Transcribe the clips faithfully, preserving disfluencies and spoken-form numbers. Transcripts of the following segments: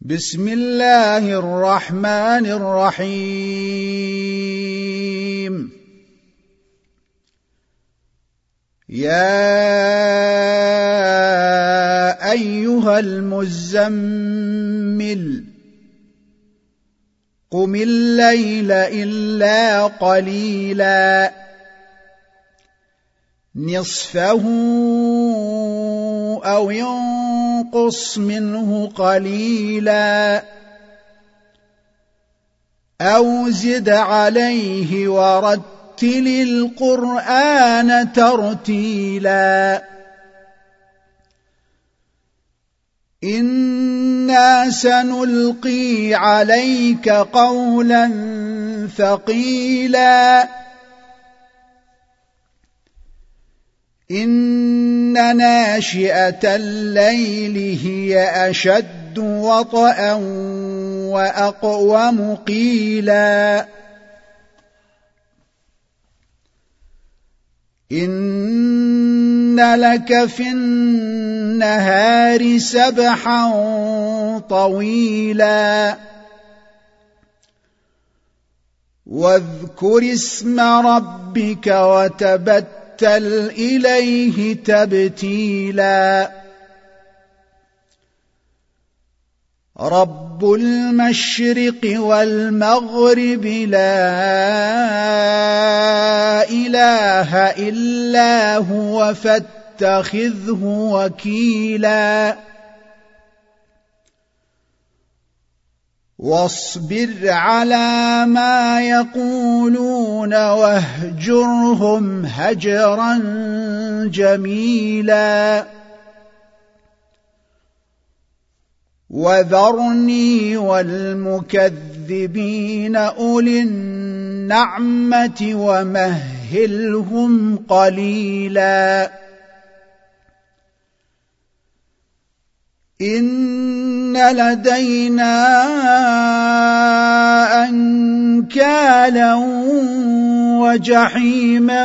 بسم الله الرحمن الرحيم. يا أيها المزمل قم الليل إلا قليلا نصفه أو ينقص منه قليلا أو زد عليه ورتل القرآن ترتيلا إنا سنلقي عليك قولا ثقيلا إن ناشئة الليل هي أشد وطئا وأقوم قيلا إن لك في النهار سبحا طويلا واذكر اسم ربك وتبتل إليه تبتيلا رب المشرق والمغرب لا إله إلا هو فاتخذه وكيلا واصبر على ما يقولون واهجرهم هجرا جميلا وذرني والمكذبين أولي النعمة ومهلهم قليلا إن لدينا أنكالا وجحيما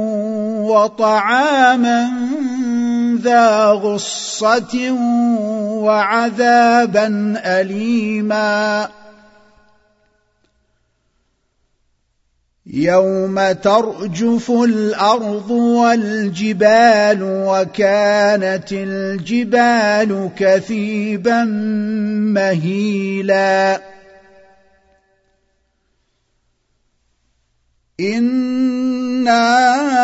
وطعاما ذا غصة وعذابا أليما يوم ترجف الأرض والجبال وكانت الجبال كثيبا مهيلا إنا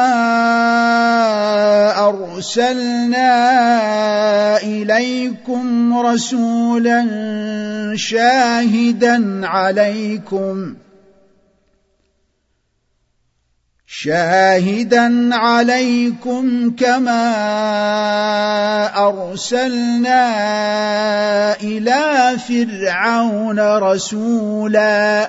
أرسلنا إليكم رسولا شاهدا عليكم شاهدا عليكم كما أرسلنا إلى فرعون رسولا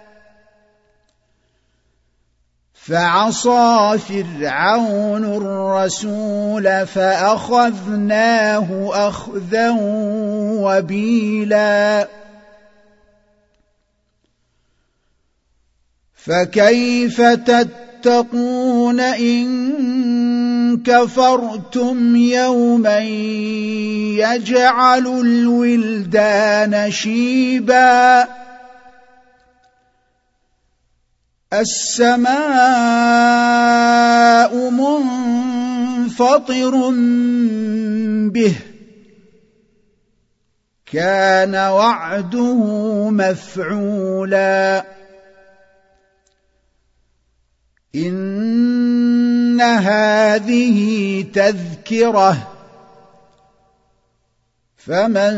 فعصى فرعون الرسول فأخذناه أخذا وبيلا فكيف تتقون إن كفرتم يوما يجعل الولدان شيبا السماء منفطر به كان وعده مفعولا إن هذه تذكرة فمن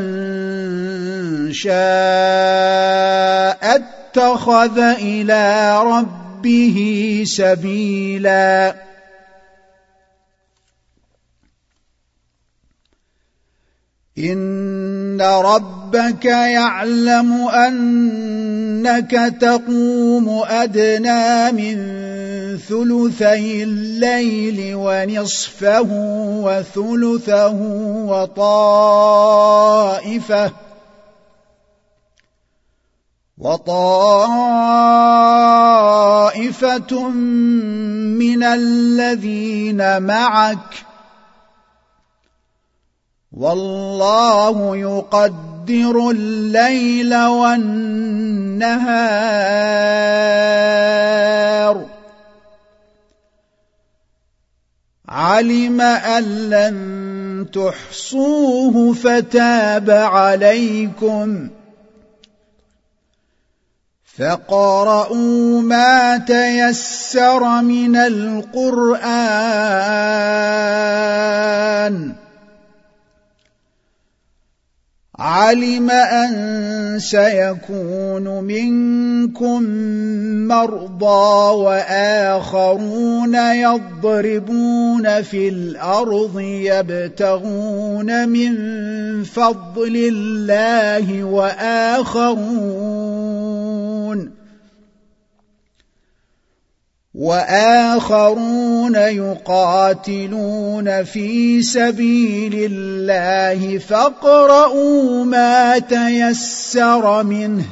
شاء اتخذ إلى ربه سبيلا إن ربك يعلم أنك تقوم أدنى من ثلثي الليل ونصفه وثلثه وطائفة وطائفة من الذين معك والله يقدر يقدر الليل والنهار علم أن لن تحصوه فتاب عليكم فاقرؤوا ما تيسر من القرآن علم أن سيكون منكم مرضى وآخرون يضربون في الأرض يبتغون من فضل الله وآخرون وآخرون يقاتلون في سبيل الله فاقرؤوا ما تيسر منه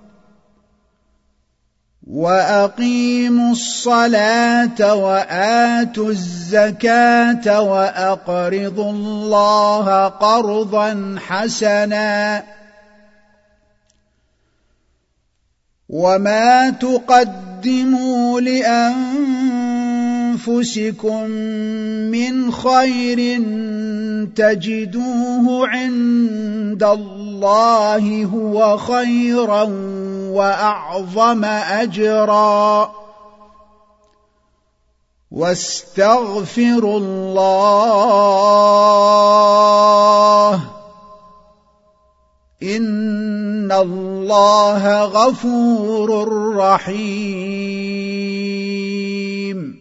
وأقيموا الصلاة وآتوا الزكاة وأقرضوا الله قرضا حسنا وما تقدموا لأنفسكم من خير تجدوه عند الله هو خيرا وأعظم أجرا واستغفروا الله إن الله غفور رحيم